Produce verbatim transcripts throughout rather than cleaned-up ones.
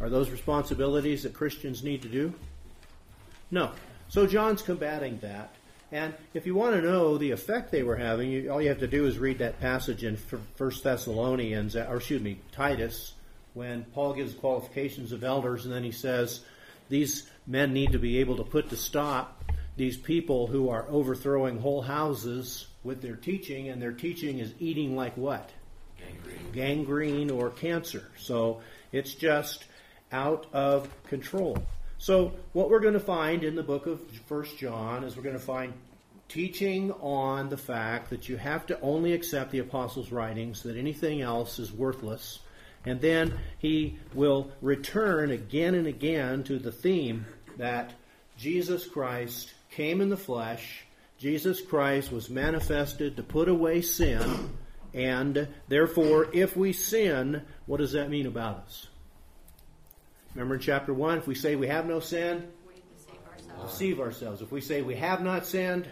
Are those responsibilities that Christians need to do? No. So John's combating that. And if you want to know the effect they were having, you, all you have to do is read that passage in First Thessalonians, or excuse me, Titus, when Paul gives qualifications of elders, and then he says, these men need to be able to put to stop these people who are overthrowing whole houses with their teaching, and their teaching is eating like what? Gangrene. Gangrene or cancer. So it's just out of control. So what we're going to find in the book of First John is we're going to find teaching on the fact that you have to only accept the apostles' writings, that anything else is worthless. And then he will return again and again to the theme that Jesus Christ came in the flesh. Jesus Christ was manifested to put away sin. And therefore, if we sin, what does that mean about us? Remember in chapter one, if we say we have no sin, we deceive ourselves. deceive ourselves. If we say we have not sinned,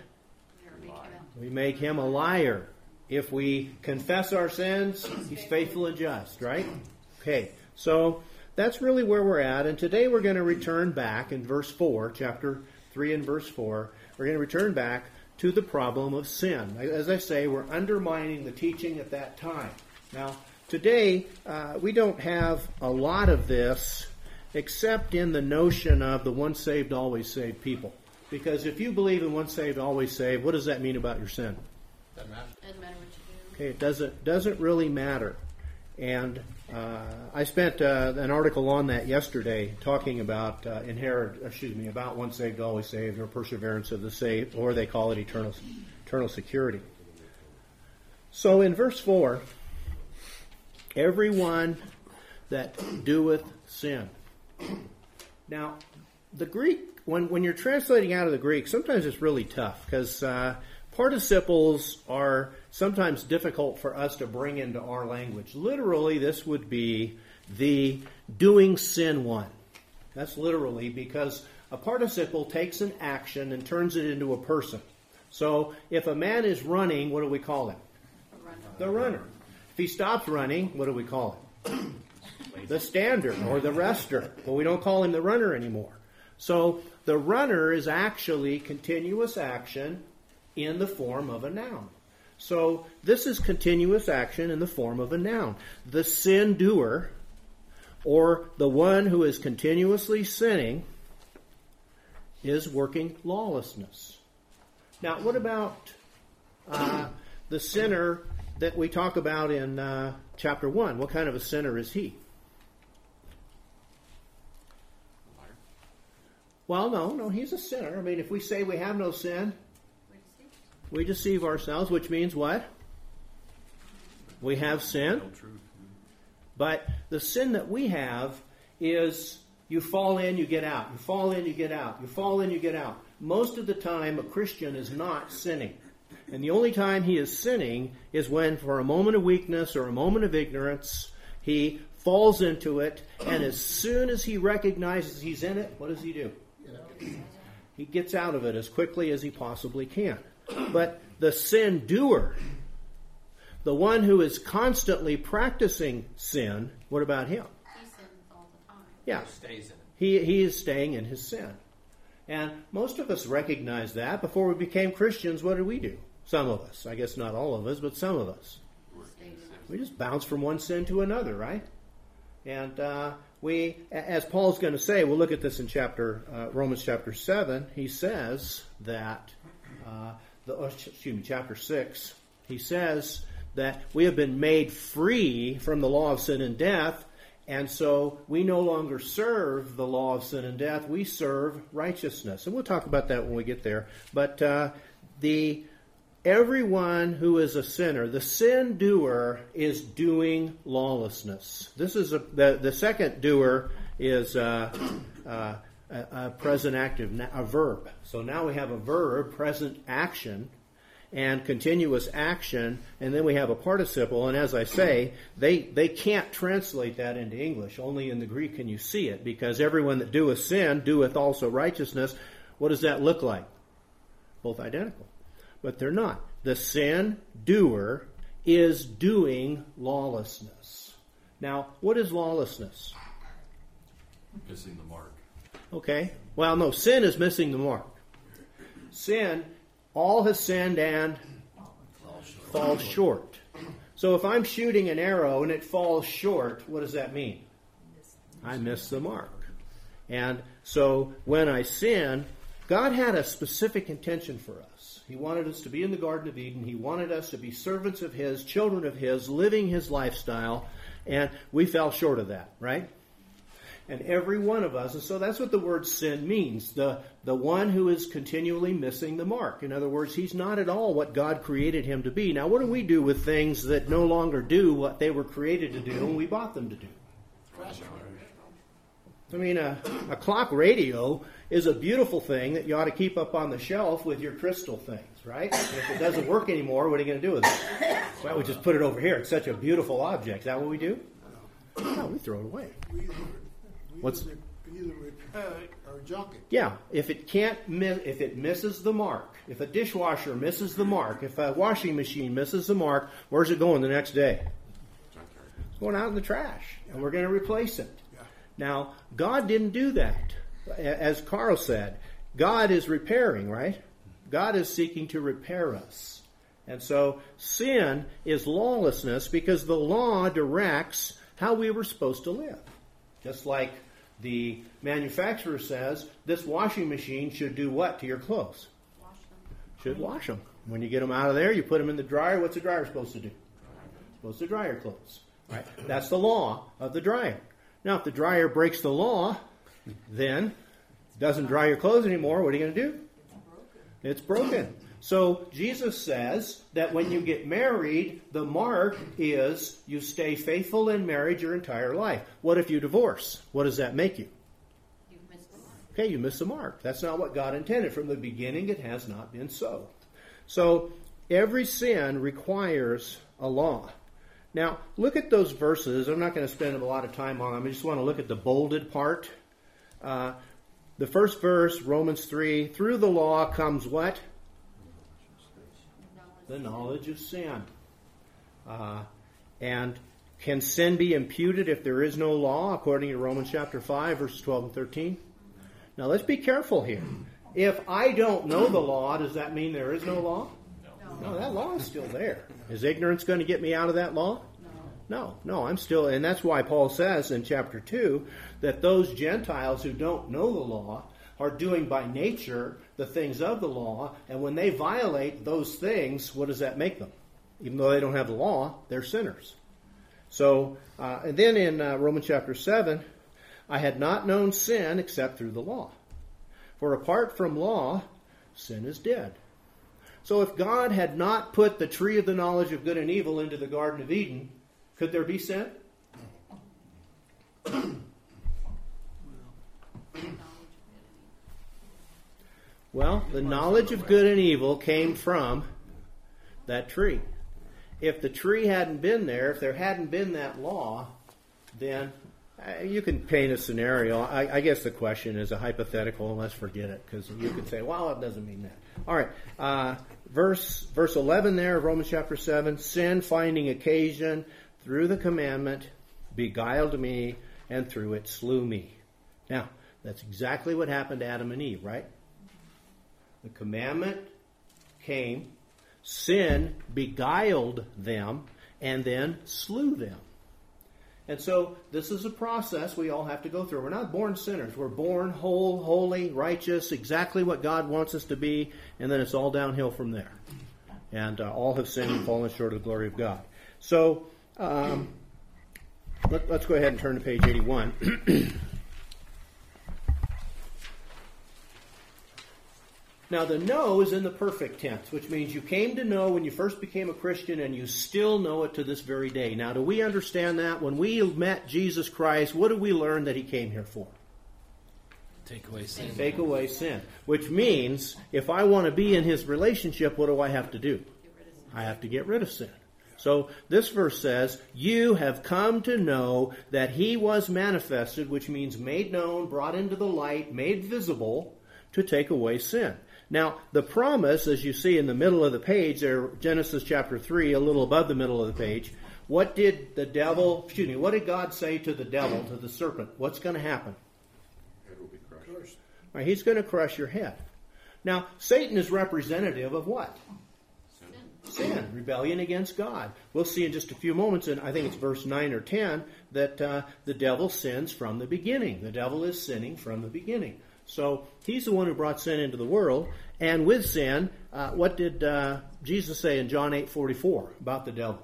we make him a liar. If we confess our sins, he's faithful and just, right? Okay, so that's really where we're at. And today we're going to return back in verse four, chapter three and verse four. We're going to return back to the problem of sin. As I say, we're undermining the teaching at that time. Now, today, uh, we don't have a lot of this except in the notion of the once saved, always saved people. Because if you believe in once saved, always saved, what does that mean about your sin? Doesn't matter. Doesn't matter what you do. Okay, it doesn't doesn't really matter. And uh, I spent uh, an article on that yesterday, talking about uh, inherit, excuse me, about once saved, always saved, or perseverance of the saved, or they call it eternal eternal security. So in verse four, everyone that doeth sin. Now, the Greek, when when you're translating out of the Greek, sometimes it's really tough because uh, participles are sometimes difficult for us to bring into our language. Literally, this would be the doing sin one. That's literally because a participle takes an action and turns it into a person. So if a man is running, what do we call him? A runner. The runner. If he stops running, what do we call him? The stander or the rester. Well, we don't call him the runner anymore. So the runner is actually continuous action in the form of a noun. So this is continuous action in the form of a noun. The sin doer, or the one who is continuously sinning, is working lawlessness. Now, what about uh, the sinner that we talk about in uh, chapter one? What kind of a sinner is he? Well, no, no, he's a sinner. I mean, if we say we have no sin, we deceive ourselves, which means what? We have sin. But the sin that we have is you fall in, you get out. You fall in, you get out. You fall in, you get out. Most of the time, a Christian is not sinning. And the only time he is sinning is when, for a moment of weakness or a moment of ignorance, he falls into it. And as soon as he recognizes he's in it, what does he do? He gets out of it as quickly as he possibly can. But the sin doer, the one who is constantly practicing sin, what about him? He sins all the time. Yeah, He stays in it. he, he is staying in his sin. And most of us recognize that. Before we became Christians, what did we do? Some of us. I guess not all of us, but some of us. We just bounce from one sin to another, right? And uh, we, as Paul's going to say, we'll look at this in chapter uh, Romans chapter seven. He says that, uh, the, oh, excuse me, chapter six. He says that we have been made free from the law of sin and death, and so we no longer serve the law of sin and death. We serve righteousness, and we'll talk about that when we get there. But uh, the everyone who is a sinner, the sin doer, is doing lawlessness. This is a, the the second doer is uh, uh, a, a present active, a verb. So now we have a verb, present action, and continuous action, and then we have a participle. And as I say, they they can't translate that into English. Only in the Greek can you see it, because everyone that doeth sin doeth also righteousness. What does that look like? Both identical. But they're not. The sin doer is doing lawlessness. Now, what is lawlessness? Missing the mark. Okay. Well, no, sin is missing the mark. Sin, all has sinned and falls short. So if I'm shooting an arrow and it falls short, what does that mean? I miss the mark. And so when I sin, God had a specific intention for us. He wanted us to be in the Garden of Eden. He wanted us to be servants of His, children of His, living His lifestyle. And we fell short of that, right? And every one of us, and so that's what the word sin means, the, the one who is continually missing the mark. In other words, he's not at all what God created him to be. Now, what do we do with things that no longer do what they were created to do and we bought them to do? I mean, a, a clock radio is a beautiful thing that you ought to keep up on the shelf with your crystal things, right? And if it doesn't work anymore, what are you going to do with it? Well, we just put it over here. It's such a beautiful object. Is that what we do? No, we throw it away. We either, we What's- either, either repair it or junk it. Yeah, if it can't miss, if it misses the mark, if a dishwasher misses the mark, if a washing machine misses the mark, where's it going the next day? It's going out in the trash, and we're going to replace it. Yeah. Now, God didn't do that. As Carl said, God is repairing, right? God is seeking to repair us. And so sin is lawlessness because the law directs how we were supposed to live. Just like the manufacturer says, this washing machine should do what to your clothes? Wash them. Should wash them. When you get them out of there, you put them in the dryer. What's the dryer supposed to do? Supposed to dry your clothes. Right? That's the law of the dryer. Now, if the dryer breaks the law, then it doesn't dry your clothes anymore. What are you going to do? It's broken. So Jesus says that when you get married, the mark is you stay faithful in marriage your entire life. What if you divorce? What does that make you? You've missed the mark. Okay, you miss the mark. That's not what God intended. From the beginning, it has not been so. So every sin requires a law. Now, look at those verses. I'm not going to spend a lot of time on them. I just want to look at the bolded part. Uh, the first verse, Romans three, through the law comes what? The knowledge of sin. Uh, and can sin be imputed if there is no law, according to Romans chapter five, verses twelve and thirteen? Now, let's be careful here. If I don't know the law, does that mean there is no law? No, that law is still there. Is ignorance going to get me out of that law? No, no, I'm still, and that's why Paul says in chapter two that those Gentiles who don't know the law are doing by nature the things of the law, and when they violate those things, what does that make them? Even though they don't have the law, they're sinners. So, uh, and then in uh, Romans chapter seven, I had not known sin except through the law. For apart from law, sin is dead. So if God had not put the tree of the knowledge of good and evil into the Garden of Eden, could there be sin? Well, the knowledge of good and evil came from that tree. If the tree hadn't been there, if there hadn't been that law, then uh, you can paint a scenario. I, I guess the question is a hypothetical, and let's forget it, because you could say, well, it doesn't mean that. All right, uh, verse verse eleven there of Romans chapter seven, sin finding occasion through the commandment beguiled me, and through it slew me. Now, that's exactly what happened to Adam and Eve, right? The commandment came, sin beguiled them, and then slew them. And so this is a process we all have to go through. We're not born sinners. We're born whole, holy, righteous, exactly what God wants us to be, and then it's all downhill from there. And uh, all have sinned and fallen short of the glory of God. So um, let, let's go ahead and turn to page eighty-one. Now, the know is in the perfect tense, which means you came to know when you first became a Christian and you still know it to this very day. Now, do we understand that? When we met Jesus Christ, what did we learn that He came here for? Take away sin. Take away sin. Which means, if I want to be in His relationship, what do I have to do? I have to get rid of sin. So, this verse says, you have come to know that He was manifested, which means made known, brought into the light, made visible, to take away sin. Now, the promise, as you see in the middle of the page there, Genesis chapter three, a little above the middle of the page, what did the devil, excuse me, what did God say to the devil, to the serpent? What's going to happen? Crushed. Right, he's going to crush your head. Now, Satan is representative of what? Sin. Sin, rebellion against God. We'll see in just a few moments, and I think it's verse nine or ten, that uh, the devil sins from the beginning. The devil is sinning from the beginning. So he's the one who brought sin into the world. And with sin, uh, what did uh, Jesus say in John eight forty-four about the devil?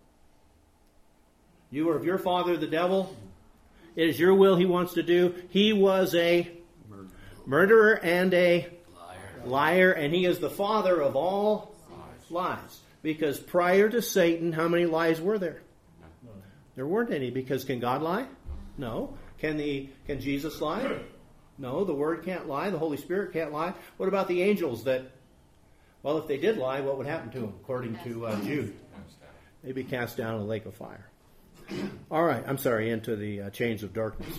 You are of your father, the devil. It is your will he wants to do. He was a murderer and a Liar. liar, and he is the father of all lies. Because prior to Satan, how many lies were there? There weren't any, because can God lie? No. Can the can Jesus lie? No, the Word can't lie. The Holy Spirit can't lie. What about the angels that, well, if they did lie, what would happen to them, according to uh, Jude? They'd be cast down in a lake of fire. All right, I'm sorry, into the uh, chains of darkness.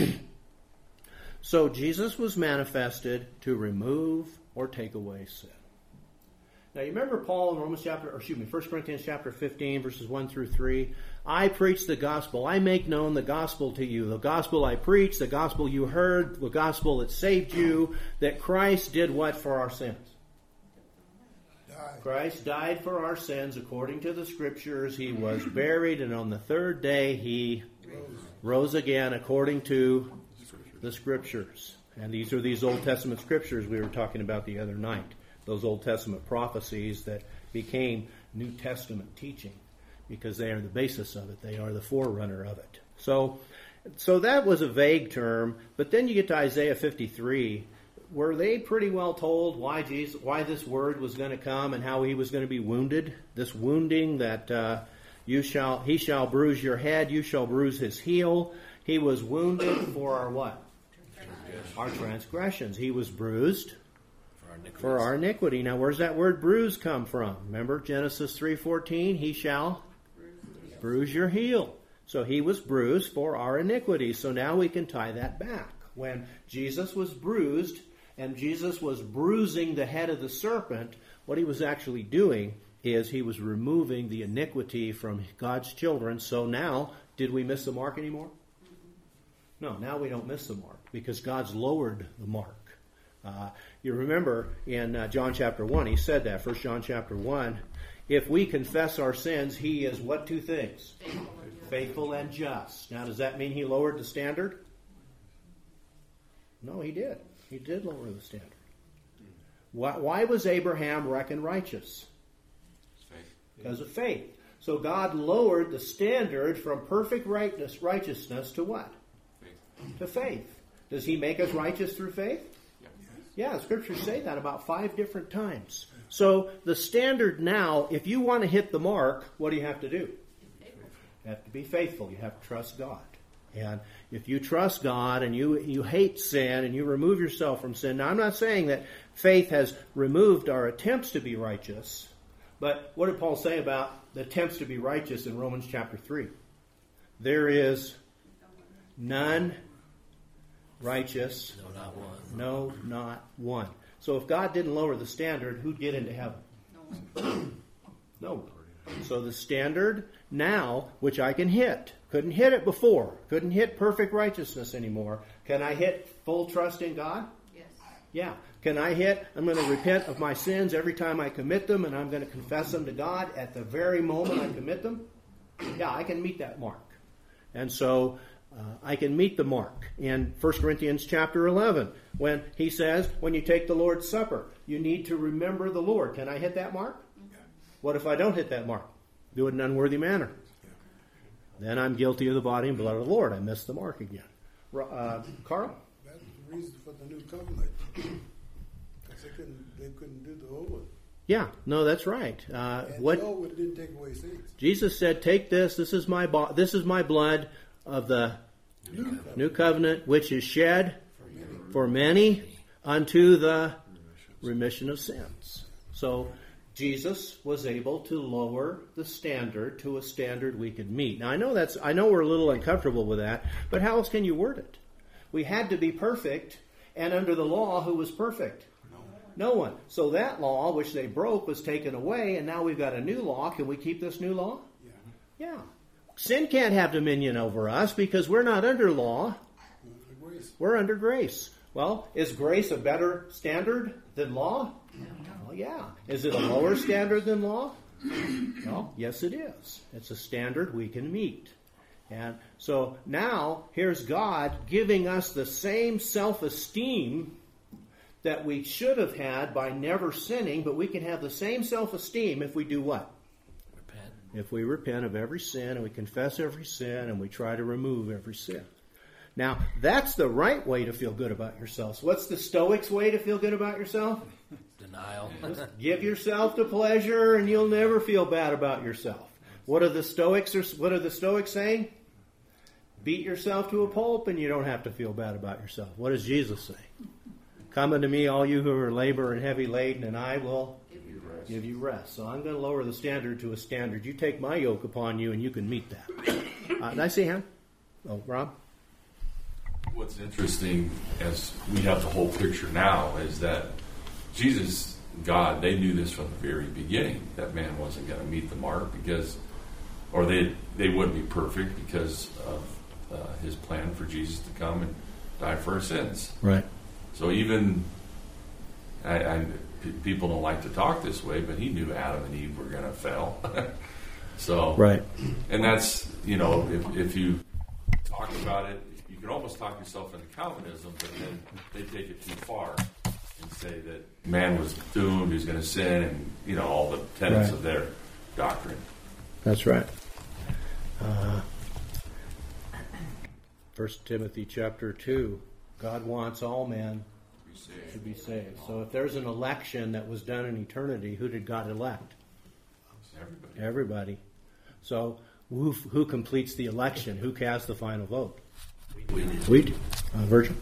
So Jesus was manifested to remove or take away sin. Now, you remember Paul in Romans chapter, or excuse me, First Corinthians chapter fifteen, verses one through three. I preach the gospel. I make known the gospel to you. The gospel I preach, the gospel you heard, the gospel that saved you, that Christ did what for our sins? Died. Christ died for our sins according to the Scriptures. He was buried, and on the third day he rose again according to the Scriptures. And these are these Old Testament Scriptures we were talking about the other night. Those Old Testament prophecies that became New Testament teaching, because they are the basis of it. They are the forerunner of it. So, so that was a vague term. But then you get to Isaiah fifty-three. Were they pretty well told why Jesus, why this word was going to come and how he was going to be wounded? This wounding that uh, you shall, he shall bruise your head, you shall bruise his heel. He was wounded for our what? Our transgressions. He was bruised for our iniquity. Now, where's that word bruise come from? Remember Genesis three fourteen? He shall bruise your heel. So he was bruised for our iniquity. So now we can tie that back. When Jesus was bruised and Jesus was bruising the head of the serpent, what he was actually doing is he was removing the iniquity from God's children. So now, did we miss the mark anymore? No, now we don't miss the mark because God's lowered the mark. Uh, you remember in uh, John chapter one, he said that, First John chapter one, if we confess our sins, he is what two things? Faithful and just. Faithful and just. Now, does that mean he lowered the standard? No, he did. He did lower the standard. Why, why was Abraham reckoned righteous? Because of faith. So God lowered the standard from perfect rightness, righteousness to what? Faith. To faith. Does he make us righteous through faith? Yeah. Yeah, the scriptures say that about five different times. So the standard now, if you want to hit the mark, what do you have to do? You have to be faithful. You have to trust God. And if you trust God and you, you hate sin and you remove yourself from sin. Now, I'm not saying that faith has removed our attempts to be righteous. But what did Paul say about the attempts to be righteous in Romans chapter three? There is none righteous. No, not one. No, not one. So if God didn't lower the standard, who'd get into heaven? No one. No. So the standard now, which I can hit, couldn't hit it before, couldn't hit perfect righteousness anymore. Can I hit full trust in God? Yes. Yeah. Can I hit, I'm going to repent of my sins every time I commit them, and I'm going to confess them to God at the very moment I commit them? Yeah, I can meet that mark. And so uh, I can meet the mark in First Corinthians chapter eleven, when he says, when you take the Lord's Supper, you need to remember the Lord. Can I hit that mark? What if I don't hit that mark? Do it in an unworthy manner. Then I'm guilty of the body and blood of the Lord. I missed the mark again. Uh, Carl? That's the reason for the new covenant. Because they couldn't, they couldn't do the old one. Yeah, no, that's right. Uh, And what the old one didn't take away sins. Jesus said, "Take this. This is my bo- this is my blood of the New covenant. new covenant, which is shed for many unto the remission of sins." So Jesus was able to lower the standard to a standard we could meet. Now I know that's I know we're a little uncomfortable with that, but how else can you word it? We had to be perfect, and under the law, who was perfect? No one. So that law, which they broke, was taken away, and now we've got a new law. Can we keep this new law? Yeah. Yeah. Sin can't have dominion over us because we're not under law. Grace. We're under grace. Well, is grace a better standard than law? Well, yeah. Is it a lower standard than law? Well, yes, it is. It's a standard we can meet. And so now, here's God giving us the same self-esteem that we should have had by never sinning, but we can have the same self-esteem if we do what? Repent. If we repent of every sin, and we confess every sin, and we try to remove every sin. Now, that's the right way to feel good about yourself. So what's the Stoics' way to feel good about yourself? Denial. Just give yourself to pleasure, and you'll never feel bad about yourself. What are the Stoics? What are the Stoics saying? Beat yourself to a pulp, and you don't have to feel bad about yourself. What does Jesus say? Come unto me, all you who are labor and heavy laden, and I will Give you rest. give you rest. So I'm going to lower the standard to a standard. You take my yoke upon you, and you can meet that. Uh, did I see him? Oh, Rob? What's interesting, as we have the whole picture now, is that Jesus, God, they knew this from the very beginning, that man wasn't going to meet the mark because, or they they wouldn't be perfect because of uh, his plan for Jesus to come and die for our sins. Right. So even, I, I, p- people don't like to talk this way, but he knew Adam and Eve were going to fail. So, Right. and that's, you know, if, if you talk about it, you can almost talk yourself into Calvinism, but then they take it too far and say that man was doomed, he's going to sin, and, you know, all the tenets Right. of their doctrine. That's right. Uh, First Timothy chapter two. God wants all men to be saved. So if there's an election that was done in eternity, who did God elect? Everybody. Everybody. So who, who completes the election? Who casts the final vote? We do. Uh, Virgil?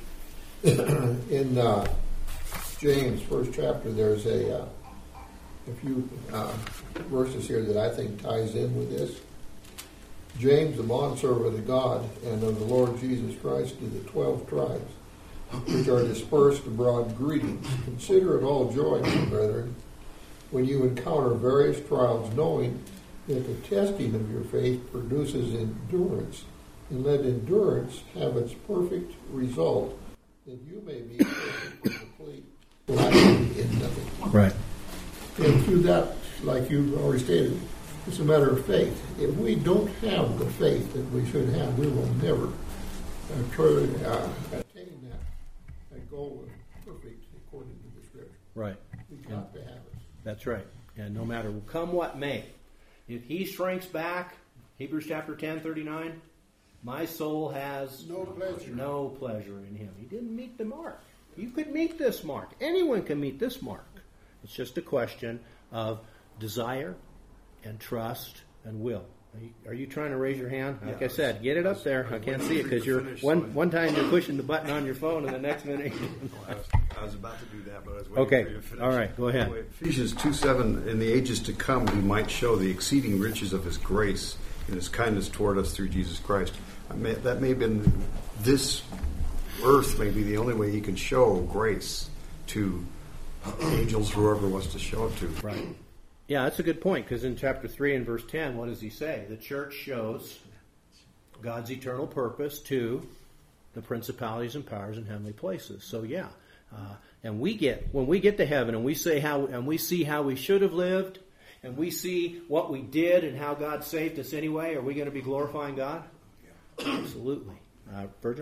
In uh, James, first chapter, there's a, uh, a few uh, verses here that I think ties in with this. James, the bondservant of God and of the Lord Jesus Christ, to the twelve tribes, which are dispersed abroad, greetings. Consider it all joy, my brethren, when you encounter various trials, knowing that the testing of your faith produces endurance, and let endurance have its perfect result, that you may be perfect and complete, lacking in nothing. Right. And through that, like you already stated, it's a matter of faith. If we don't have the faith that we should have, we will never uh, try, uh, attain that, that goal of perfect according to the Scripture. Right. We got to have it. That's right. And no matter come what may, if he shrinks back, Hebrews chapter ten, thirty-nine, my soul has No pleasure. no pleasure in him. He didn't meet the mark. You could meet this mark. Anyone can meet this mark. It's just a question of desire and trust and will. Are you, are you trying to raise your hand? Like Yeah, I said, get it up there. I can't see it because you're one one time you're pushing the button on your phone, and the next minute. I was, I was about to do that, but I was waiting Okay. for you to finish. All right. Go ahead. Anyway, Ephesians two seven, in the ages to come, he might show the exceeding riches of his grace and his kindness toward us through Jesus Christ. I may, that may have been, this earth may be the only way he can show grace to angels, whoever wants to show it to. Right. Yeah, that's a good point, because in chapter three and verse ten, what does he say? The church shows God's eternal purpose to the principalities and powers in heavenly places. So yeah, uh, and we get, when we get to heaven and we say how, and we see how we should have lived, and we see what we did and how God saved us anyway, are we going to be glorifying God? Absolutely. Uh, Virgil?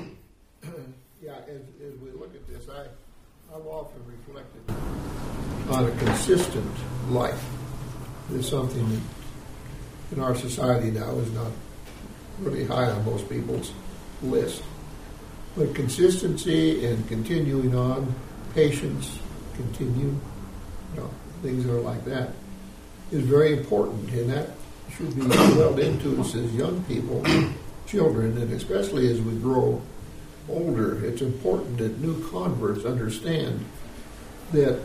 Yeah, as, as we look at this, I, I've often reflected on a consistent life. It's something that in our society now is not really high on most people's list. But consistency and continuing on, patience, continue, you know, things that are like that, is very important, and that should be drilled into us as young people, children, and especially as we grow older. It's important that new converts understand that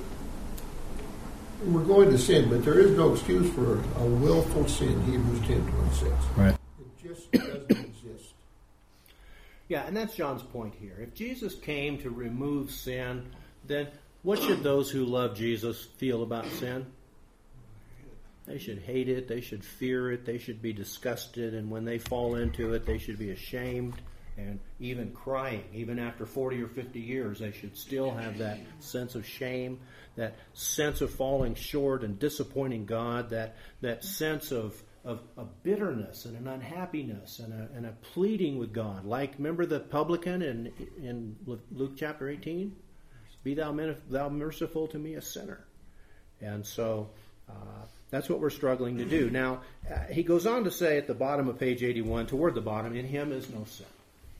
we're going to sin, but there is no excuse for a willful sin, Hebrews ten twenty-six. Right. It just doesn't exist. Yeah, and that's John's point here. If Jesus came to remove sin, then what should those who love Jesus feel about sin? They should hate it, they should fear it, they should be disgusted, and when they fall into it, they should be ashamed and even crying. Even after forty or fifty years, they should still have that sense of shame, that sense of falling short and disappointing God, that that sense of of, of bitterness and an unhappiness and a, and a pleading with God. Like, remember the publican in in Luke chapter eighteen? Be thou, thou merciful to me, a sinner. And so uh, that's what we're struggling to do. Now, uh, he goes on to say at the bottom of page eighty-one, toward the bottom, in him is no sin.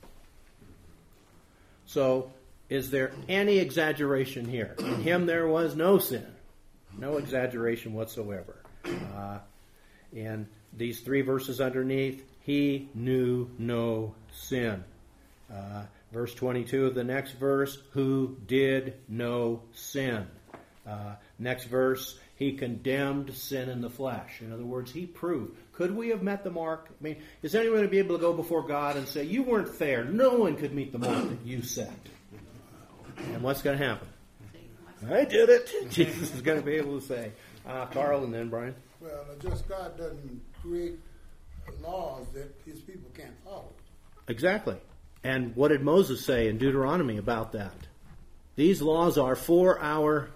So, is there any exaggeration here? In him there was no sin. No exaggeration whatsoever. Uh, and these three verses underneath, he knew no sin. Uh, verse twenty-two of the next verse, who did no sin. Uh, next verse, he condemned sin in the flesh. In other words, he proved. Could we have met the mark? I mean, is anyone going to be able to go before God and say, you weren't there. No one could meet the mark that you set. And what's going to happen? I did it. Jesus is going to be able to say. Uh, Carl and then Brian. Well, just God doesn't create laws that his people can't follow. Exactly. And what did Moses say in Deuteronomy about that? These laws are for our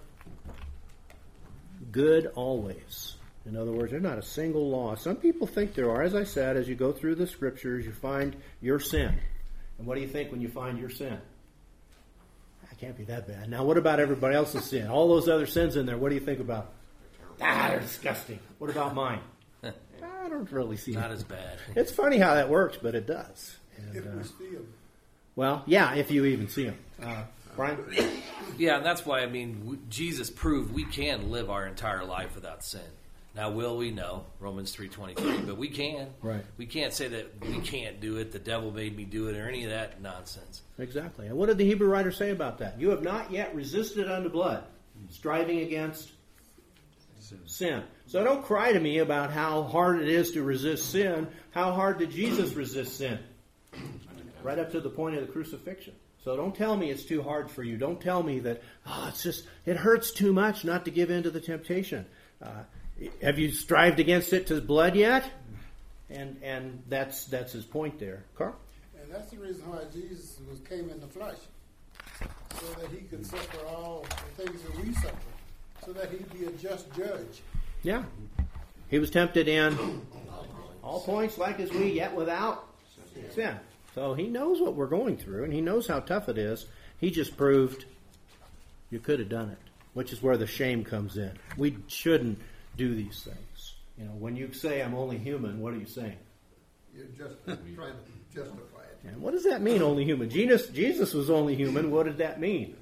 good always. In other words, there's not a single law. Some people think there are. As I said, as you go through the scriptures, you find your sin. And what do you think when you find your sin? That can't be that bad. Now, what about everybody else's sin? All those other sins in there, what do you think about? Ah, they're disgusting. What about mine? I don't really see Not it. as bad. It's funny how that works, but it does. And, If uh, we see them. well, yeah, if you even see them. Uh, Brian? Yeah, and that's why, I mean, w- Jesus proved we can live our entire life without sin. Now, will we? No. Romans three twenty-three. But we can. Right. We can't say that we can't do it, the devil made me do it, or any of that nonsense. Exactly. And what did the Hebrew writer say about that? You have not yet resisted unto blood, striving against sin. sin. So don't cry to me about how hard it is to resist sin. How hard did Jesus resist sin? Right up to the point of the crucifixion. So don't tell me it's too hard for you. Don't tell me that, oh, it's just, it hurts too much not to give in to the temptation. Uh, have you strived against it to blood yet? And and that's that's his point there. Carl? And that's the reason why Jesus was came in the flesh. So that he could suffer all the things that we suffer. So that he'd be a just judge. Yeah. He was tempted in all points like as we, yet without sin. So he knows what we're going through, and he knows how tough it is. He just proved you could have done it, which is where the shame comes in. We shouldn't do these things. You know, when you say I'm only human, what are you saying? You're just trying to justify it. And what does that mean, only human? Jesus, Jesus was only human. What did that mean?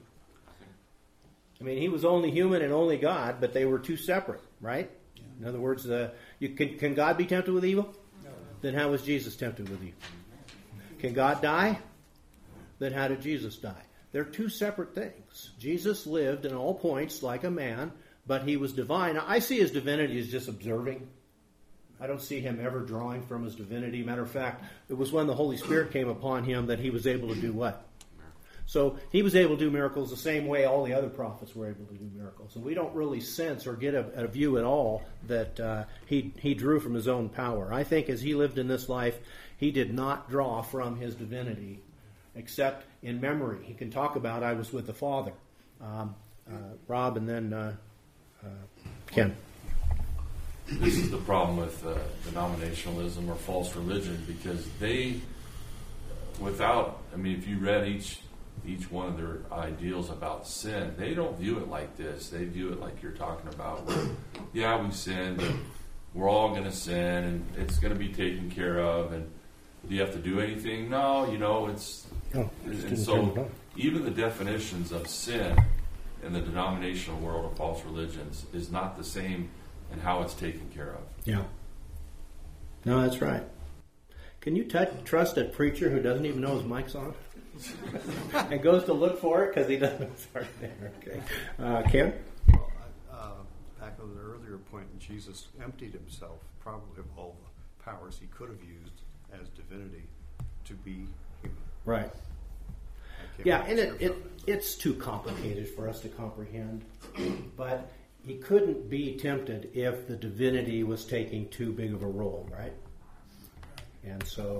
I mean, he was only human and only God, but they were two separate, right? In other words, uh, you, can, can God be tempted with evil? No. Then how was Jesus tempted with evil? Can God die? Then how did Jesus die? They're two separate things. Jesus lived in all points like a man, but he was divine. I see his divinity as just observing. I don't see him ever drawing from his divinity. Matter of fact, it was when the Holy Spirit came upon him that he was able to do what? So he was able to do miracles the same way all the other prophets were able to do miracles. And we don't really sense or get a, a view at all that uh, he, he drew from his own power. I think as he lived in this life, he did not draw from his divinity, except in memory. He can talk about, I was with the Father. Um, uh, Rob and then uh, uh, Ken. This is the problem with uh, denominationalism or false religion, because they, without, I mean, if you read each each one of their ideals about sin, they don't view it like this. They view it like you're talking about, where, yeah, we sinned, but we're all going to sin, and it's going to be taken care of, and do you have to do anything? No, you know, it's... Oh, and, and so even the definitions of sin in the denominational world of false religions is not the same in how it's taken care of. Yeah. No, that's right. Can you t- trust a preacher who doesn't even know his mic's on? And goes to look for it because he doesn't know it's right there. Okay. Uh, Ken? Well, uh, back on the earlier point, Jesus emptied himself probably of all the powers he could have used as divinity to be human. Right. Yeah, and it, it it's too complicated for us to comprehend. But he couldn't be tempted if the divinity was taking too big of a role, right? And so,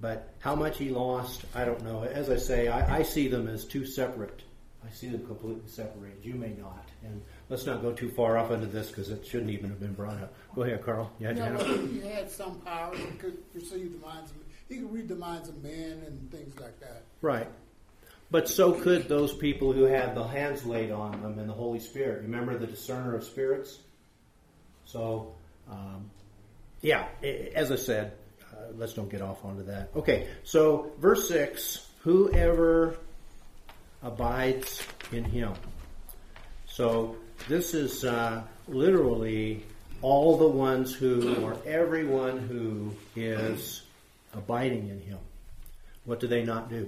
But how much he lost, I don't know. As I say, I, I see them as two separate. I see them completely separated. You may not. And let's not go too far off into this because it shouldn't even have been brought up. Go ahead, Carl. You had You your know, hand up? well, he had some power. He could perceive the minds of he could read the minds of men and things like that. Right. But so could those people who had the hands laid on them and the Holy Spirit. Remember the discerner of spirits? So, um, yeah, as I said, uh, let's don't get off onto that. Okay, so verse six, whoever abides in him. So this is uh, literally all the ones who, or everyone who is abiding in him. What do they not do?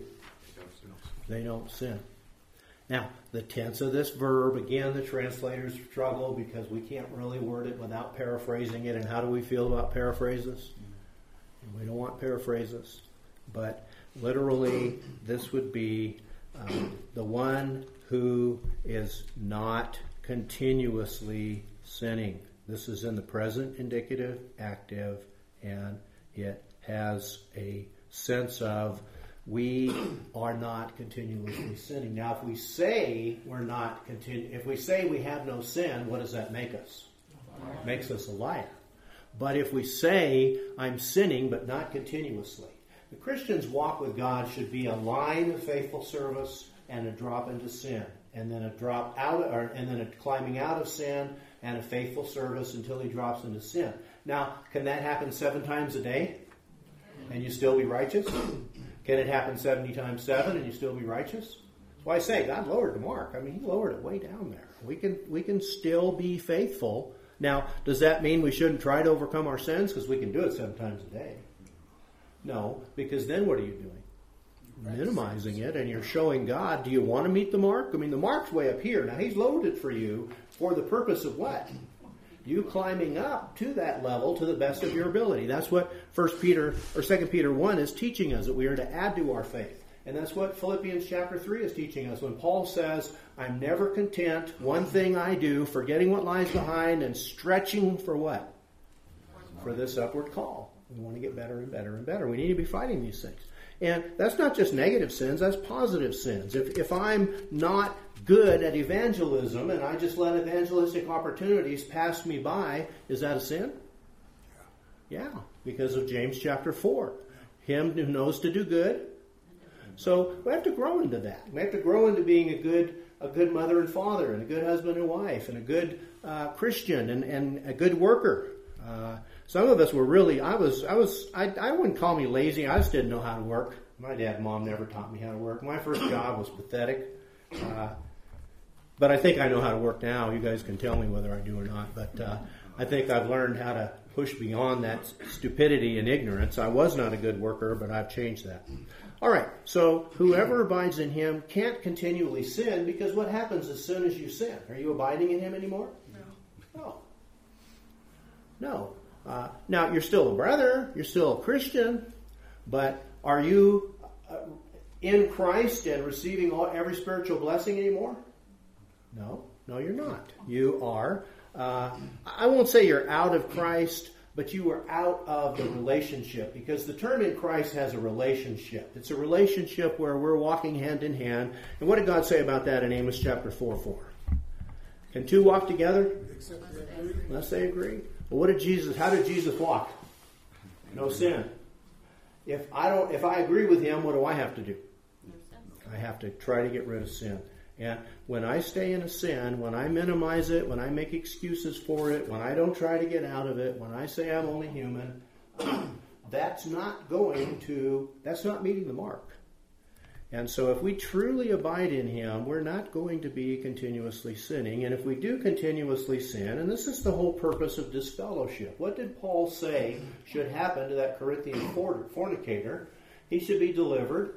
They don't sin. Now, the tense of this verb, again, the translators struggle because we can't really word it without paraphrasing it. And how do we feel about paraphrases? We don't want paraphrases. But literally, this would be um, the one who is not continuously sinning. This is in the present indicative, active, and it has a sense of we are not continuously sinning. Now, if we say we're not continu- if we say we have no sin, what does that make us? It makes us a liar. But if we say I'm sinning but not continuously, the Christian's walk with God should be a line of faithful service and a drop into sin, and then a drop out, of, or, and then a climbing out of sin and a faithful service until he drops into sin. Now, can that happen seven times a day, and you still be righteous? Can it happen seventy times seven, and you still be righteous? That's why I say God lowered the mark. I mean, He lowered it way down there. We can we can still be faithful. Now, does that mean we shouldn't try to overcome our sins because we can do it seven times a day? No, because then what are you doing? Minimizing it, and you're showing God, do you want to meet the mark? I mean, the mark's way up here. Now, He's lowered it for you for the purpose of what? You climbing up to that level to the best of your ability. That's what First Peter or Second Peter one is teaching us, that we are to add to our faith. And that's what Philippians chapter three is teaching us when Paul says, I'm never content. One thing I do, forgetting what lies behind and stretching for what? For this upward call. We want to get better and better and better. We need to be fighting these things. And that's not just negative sins, that's positive sins. If, if I'm not good at evangelism and I just let evangelistic opportunities pass me by, is that a sin? Yeah, because of James chapter four. Him who knows to do good. So we have to grow into that. We have to grow into being a good a good mother and father and a good husband and wife and a good uh, Christian and, and a good worker. Uh, some of us were really, I was, I was, I, I wouldn't call me lazy. I just didn't know how to work. My dad and mom never taught me how to work. My first job was pathetic. Uh, but I think I know how to work now. You guys can tell me whether I do or not. But uh, I think I've learned how to push beyond that stupidity and ignorance. I was not a good worker, but I've changed that. All right, so whoever abides in him can't continually sin, because what happens as soon as you sin? Are you abiding in him anymore? No. No. No. Uh, now, you're still a brother, you're still a Christian, but are you uh, in Christ and receiving all, every spiritual blessing anymore? No. No, you're not. You are, uh, I won't say you're out of Christ, but you are out of the relationship, because the term in Christ has a relationship. It's a relationship where we're walking hand in hand. And what did God say about that in Amos chapter four four? Can two walk together? Except they agree. Unless they agree. Well, what did Jesus, how did Jesus walk? No sin. If I don't, if I agree with him, what do I have to do? I have to try to get rid of sin. And when I stay in a sin, when I minimize it, when I make excuses for it, when I don't try to get out of it, when I say I'm only human, that's not going to, that's not meeting the mark. And so if we truly abide in him, we're not going to be continuously sinning. And if we do continuously sin, and this is the whole purpose of disfellowship, what did Paul say should happen to that Corinthian fornicator? He should be delivered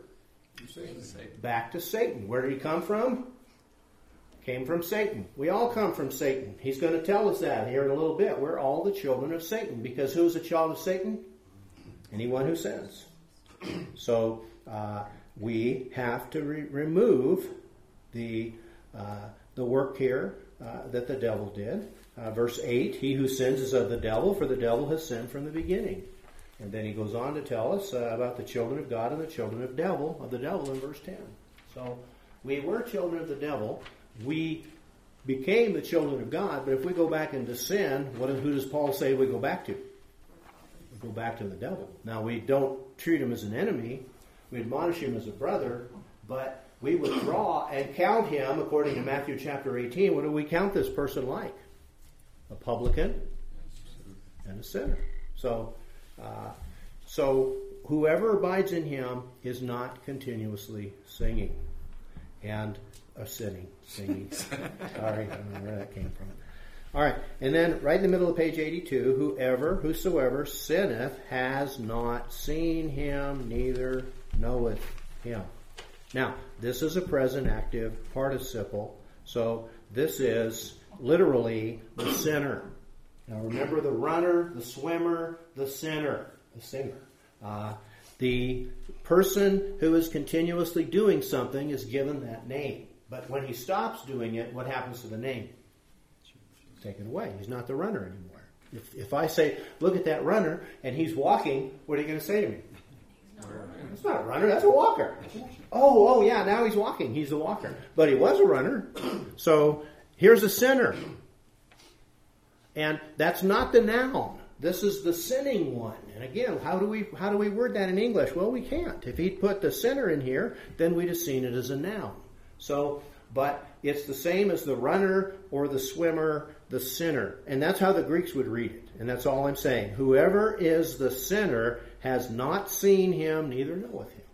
back to Satan. Where did he come from? Came from Satan. We all come from Satan. He's going to tell us that here in a little bit. We're all the children of Satan. Because who's a child of Satan? Anyone who sins. So uh, we have to re- remove the uh, the work here uh, that the devil did. Uh, verse eight, he who sins is of the devil, for the devil has sinned from the beginning. And then he goes on to tell us uh, about the children of God and the children of devil of the devil in verse ten. So we were children of the devil. We became the children of God. But if we go back into sin, what, who does Paul say we go back to? We go back to the devil. Now we don't treat him as an enemy. We admonish him as a brother. But we withdraw and count him, according to Matthew chapter eighteen. What do we count this person like? A publican and a sinner. So, uh, so whoever abides in him is not continuously singing and uh, sinning, singing. Sorry, I don't know where that came from. All right, and then right in the middle of page eighty-two, whoever, whosoever sinneth has not seen him, neither knoweth him. Now, this is a present active participle, so this is literally the sinner. Now remember the runner, the swimmer, the sinner, the singer. Uh, the person who is continuously doing something is given that name. But when he stops doing it, what happens to the name? It's taken away. He's not the runner anymore. If, if I say, look at that runner, and he's walking, what are you going to say to me? It's not a runner, that's a walker. Oh, oh yeah, now he's walking. He's the walker. But he was a runner. So here's a sinner. And that's not the noun. This is the sinning one. And again, how do we how do we word that in English? Well, we can't. If he'd put the sinner in here, then we'd have seen it as a noun. So, but it's the same as the runner or the swimmer, the sinner. And that's how the Greeks would read it. And that's all I'm saying. Whoever is the sinner has not seen him, neither knoweth him.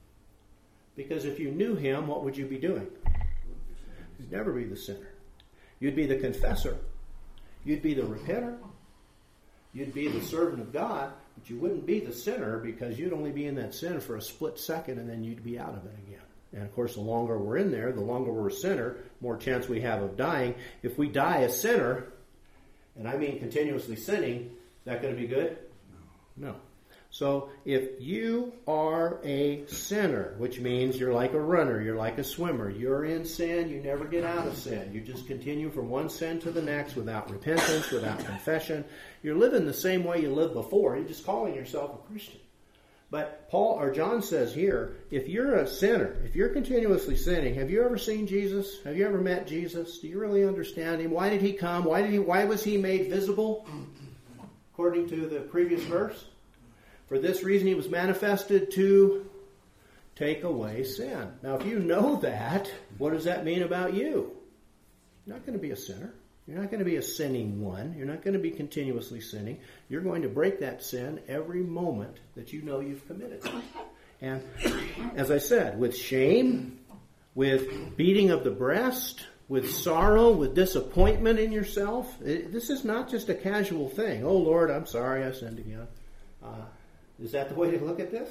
Because if you knew him, what would you be doing? You'd never be the sinner. You'd be the confessor. You'd be the repenter. You'd be the servant of God, but you wouldn't be the sinner because you'd only be in that sin for a split second and then you'd be out of it again. And of course, the longer we're in there, the longer we're a sinner, more chance we have of dying. If we die a sinner, and I mean continuously sinning, is that going to be good? No. No. So if you are a sinner, which means you're like a runner, you're like a swimmer, you're in sin, you never get out of sin. You just continue from one sin to the next without repentance, without confession. You're living the same way you lived before. You're just calling yourself a Christian. But Paul or John says here, if you're a sinner, if you're continuously sinning, have you ever seen Jesus? Have you ever met Jesus? Do you really understand him? Why did he come? Why did he? Why was he made visible? According to the previous verse. For this reason he was manifested to take away sin. Now if you know that, what does that mean about you? You're not going to be a sinner. You're not going to be a sinning one. You're not going to be continuously sinning. You're going to break that sin every moment that you know you've committed it. And as I said, with shame, with beating of the breast, with sorrow, with disappointment in yourself. It, this is not just a casual thing. Oh Lord, I'm sorry I sinned again. Uh, Is that the way to look at this?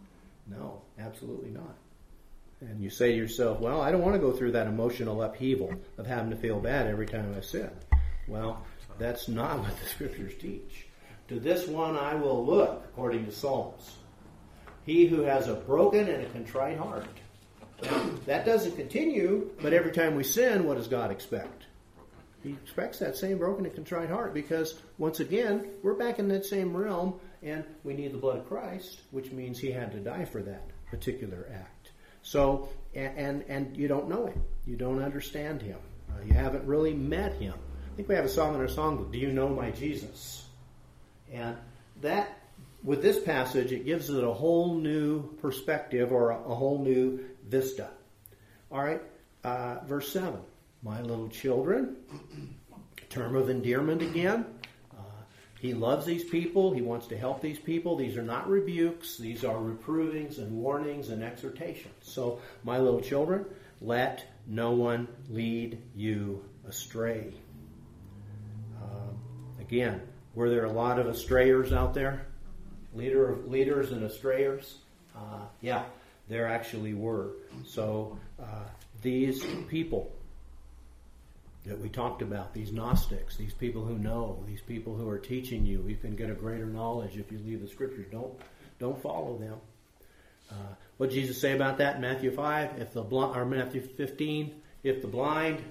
No, absolutely not. And you say to yourself, well, I don't want to go through that emotional upheaval of having to feel bad every time I sin. Well, that's not what the Scriptures teach. To this one I will look, according to Psalms. He who has a broken and a contrite heart. Now, that doesn't continue, but every time we sin, what does God expect? He expects that same broken and contrite heart because, once again, we're back in that same realm and we need the blood of Christ, which means he had to die for that particular act. So, and and, and you don't know him. You don't understand him. Uh, you haven't really met him. I think we have a song in our song, Do You Know My Jesus? And that, with this passage, it gives it a whole new perspective or a, a whole new vista. All right, uh, verse seven. My little children, term of endearment again. Uh, he loves these people. He wants to help these people. These are not rebukes. These are reprovings and warnings and exhortations. So, my little children, let no one lead you astray. Uh, again, were there a lot of astrayers out there? Leader of leaders and astrayers? Uh, yeah, there actually were. So, uh, these people that we talked about, these Gnostics, these people who know, these people who are teaching you, you can get a greater knowledge if you leave the Scriptures. Don't don't follow them. Uh, what did Jesus say about that in Matthew five? If the bl- or Matthew fifteen, if the blind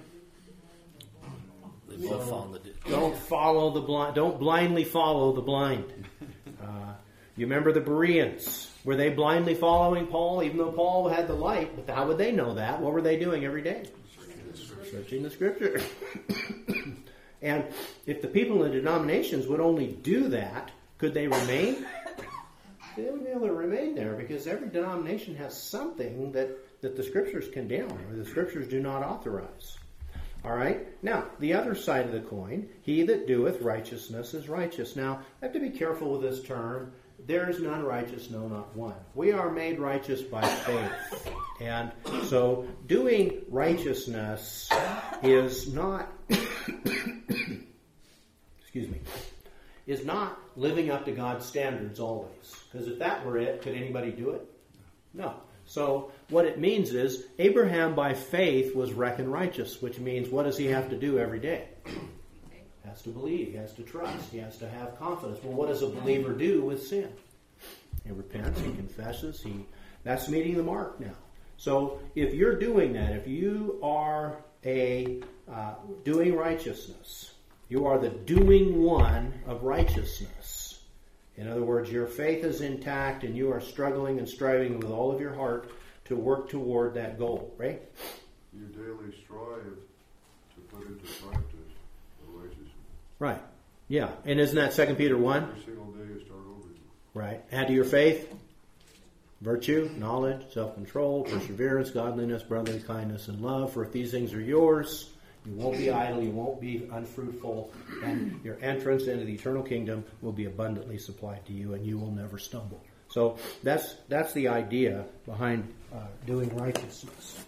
They both fall in the ditch. don't follow the blind, don't blindly follow the blind. Uh, You remember the Bereans? Were they blindly following Paul, even though Paul had the light? But how would they know that? What were they doing every day? Searching the Scripture. And if the people in the denominations would only do that, could they remain? They wouldn't be able to remain there, because every denomination has something that, that the Scriptures condemn or the Scriptures do not authorize. All right? Now, the other side of the coin, he that doeth righteousness is righteous. Now, I have to be careful with this term. There is none righteous, no, not one. We are made righteous by faith. And so doing righteousness is not, excuse me, is not living up to God's standards always. Because if that were it, could anybody do it? No. So what it means is Abraham by faith was reckoned righteous, which means what does he have to do every day? He has to believe. He has to trust. He has to have confidence. Well, what does a believer do with sin? He repents. He confesses. He that's meeting the mark now. So if you're doing that, if you are a uh, doing righteousness, you are the doing one of righteousness. In other words, your faith is intact and you are struggling and striving with all of your heart to work toward that goal, right? You daily strive to put into practice the righteousness. Right. Yeah. And isn't that Second Peter one? Every single day you start over. Right. Add to your faith virtue, knowledge, self-control, perseverance, godliness, brotherly kindness, and love. For if these things are yours, you won't be idle, you won't be unfruitful, and your entrance into the eternal kingdom will be abundantly supplied to you, and you will never stumble. So that's that's the idea behind uh, doing righteousness.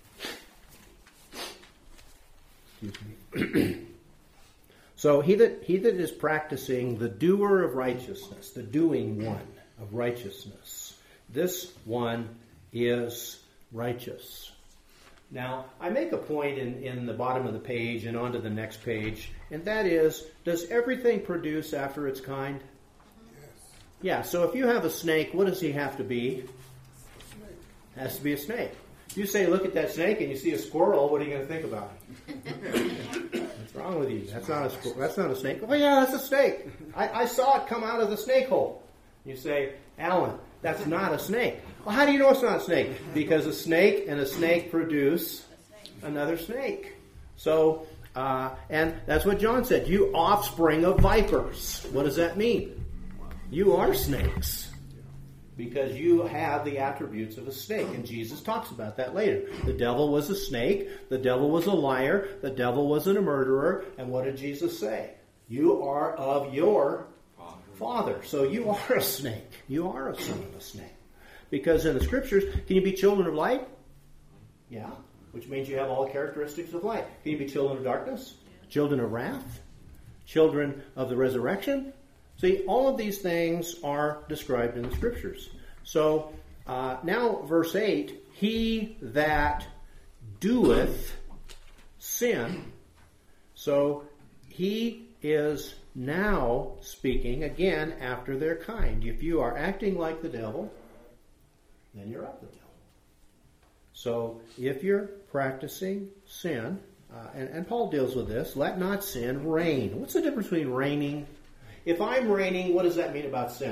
Excuse me. So he that he that is practicing the doer of righteousness, the doing one of righteousness, this one is righteous. Now, I make a point in, in the bottom of the page and onto the next page, and that is, does everything produce after its kind? Yes. Yeah, so if you have a snake, what does he have to be? Snake. Has to be a snake. If you say, look at that snake, and you see a squirrel, what are you going to think about it? What's wrong with you? That's not a squirrel. That's not a snake. Oh, yeah, that's a snake. I, I saw it come out of the snake hole. You say, Alan, that's not a snake. Well, how do you know it's not a snake? Because a snake and a snake produce another snake. So, uh, and that's what John said. You offspring of vipers. What does that mean? You are snakes. Because you have the attributes of a snake. And Jesus talks about that later. The devil was a snake. The devil was a liar. The devil was a murderer. And what did Jesus say? You are of your father. So you are a snake. You are a son of a snake. Because in the Scriptures, can you be children of light? Yeah. Which means you have all the characteristics of light. Can you be children of darkness? Children of wrath? Children of the resurrection? See, all of these things are described in the Scriptures. So, uh, now verse eight, he that doeth sin. So, he is now speaking again after their kind. If you are acting like the devil, then you're of the devil. So, if you're practicing sin, uh, and, and Paul deals with this, let not sin reign. What's the difference between reigning? If I'm reigning, what does that mean about sin?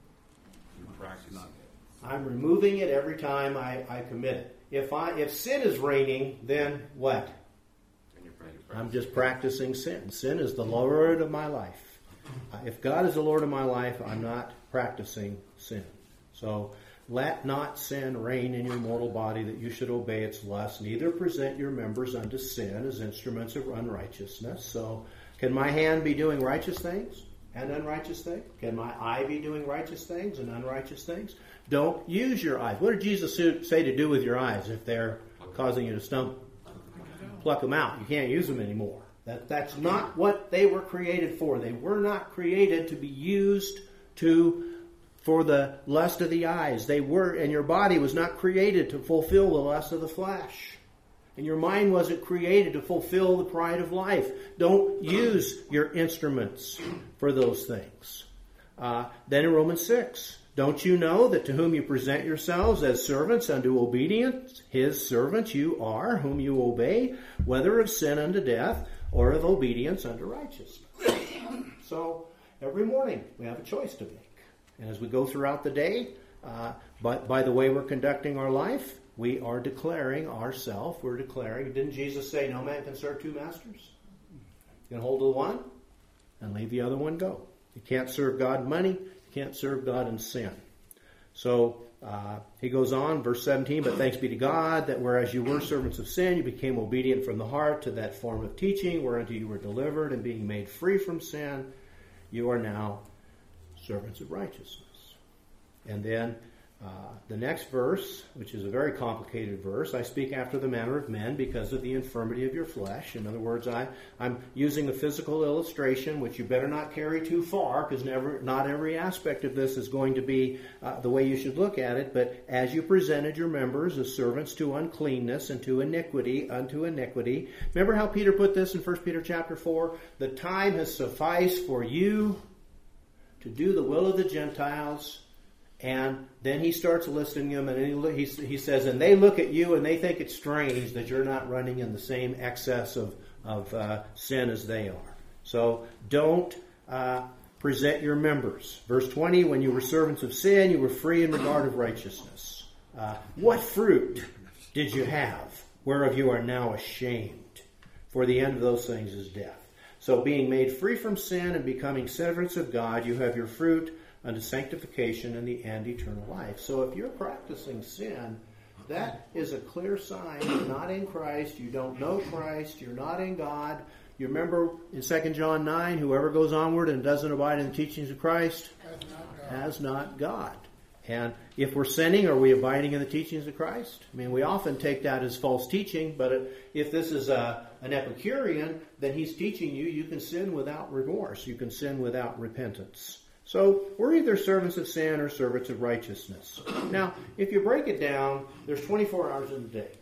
I'm removing it every time I, I commit it. If I if sin is reigning, then what? I'm just practicing sin. Sin is the Lord of my life. Uh, if God is the Lord of my life, I'm not practicing sin. So let not sin reign in your mortal body, that you should obey its lust. Neither present your members unto sin as instruments of unrighteousness. So can my hand be doing righteous things and unrighteous things? Can my eye be doing righteous things and unrighteous things? Don't use your eyes. What did Jesus say to do with your eyes if they're causing you to stumble? Pluck them out. You can't use them anymore. That, that's not what they were created for. They were not created to be used to for the lust of the eyes. They were, and your body was not created to fulfill the lust of the flesh. And your mind wasn't created to fulfill the pride of life. Don't use your instruments for those things. Uh, then in Romans six, don't you know that to whom you present yourselves as servants unto obedience, his servants you are, whom you obey, whether of sin unto death or of obedience unto righteousness. So every morning we have a choice to make. And as we go throughout the day, uh, but by the way we're conducting our life, we are declaring ourselves. We're declaring, didn't Jesus say, no man can serve two masters? You can hold to the one and leave the other one go. You can't serve God in money. You can't serve God in sin. So uh, he goes on, verse seventeen, but thanks be to God that whereas you were servants of sin, you became obedient from the heart to that form of teaching whereunto you were delivered, and being made free from sin, you are now servants of righteousness. And then uh, the next verse, which is a very complicated verse, I speak after the manner of men because of the infirmity of your flesh. In other words, I, I'm using a physical illustration, which you better not carry too far, because never, not every aspect of this is going to be uh, the way you should look at it. But as you presented your members as servants to uncleanness and to iniquity, unto iniquity. Remember how Peter put this in First Peter chapter four? The time has sufficed for you to do the will of the Gentiles. And then he starts listing them, and he, he, he says, and they look at you and they think it's strange that you're not running in the same excess of, of uh, sin as they are. So don't uh, present your members. Verse twenty, when you were servants of sin, you were free in regard of righteousness. Uh, what fruit did you have, whereof you are now ashamed? For the end of those things is death. So being made free from sin and becoming servants of God, you have your fruit unto sanctification and the end eternal life. So if you're practicing sin, that is a clear sign you're not in Christ, you don't know Christ, you're not in God. You remember in Second John nine, whoever goes onward and doesn't abide in the teachings of Christ has not God. And if we're sinning, are we abiding in the teachings of Christ? I mean, we often take that as false teaching, but if this is a, an Epicurean, then he's teaching you you can sin without remorse, you can sin without repentance. So we're either servants of sin or servants of righteousness. Now, if you break it down, there's twenty-four hours in the day.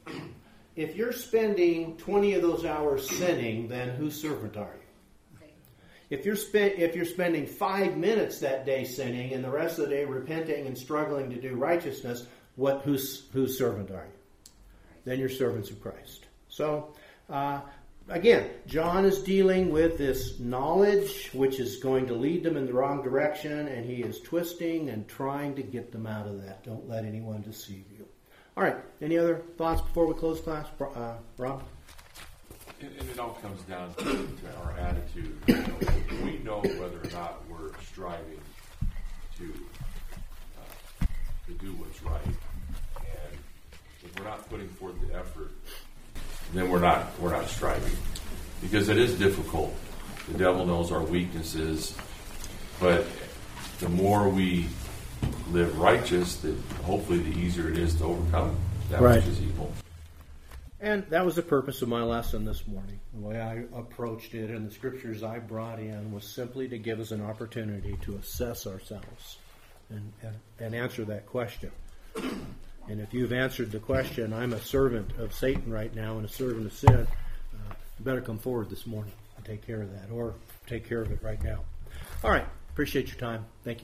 If you're spending twenty of those hours sinning, then whose servant are you? If you're, spend, if you're spending five minutes that day sinning and the rest of the day repenting and struggling to do righteousness, what whose, whose servant are you? Then you're servants of Christ. So, uh, Again, John is dealing with this knowledge which is going to lead them in the wrong direction, and he is twisting and trying to get them out of that. Don't let anyone deceive you. All right, any other thoughts before we close class? Uh, Rob? And, and it all comes down to, to our attitude. You know, we know whether or not we're striving to, uh, to do what's right. And if we're not putting forth the effort, then we're not we're not striving, because it is difficult. The devil knows our weaknesses, but the more we live righteous, the hopefully the easier it is to overcome that right. which is evil. And that was the purpose of my lesson this morning. The way I approached it and the scriptures I brought in was simply to give us an opportunity to assess ourselves and, and, and answer that question. And if you've answered the question, I'm a servant of Satan right now and a servant of sin, uh, you better come forward this morning and take care of that, or take care of it right now. All right. Appreciate your time. Thank you.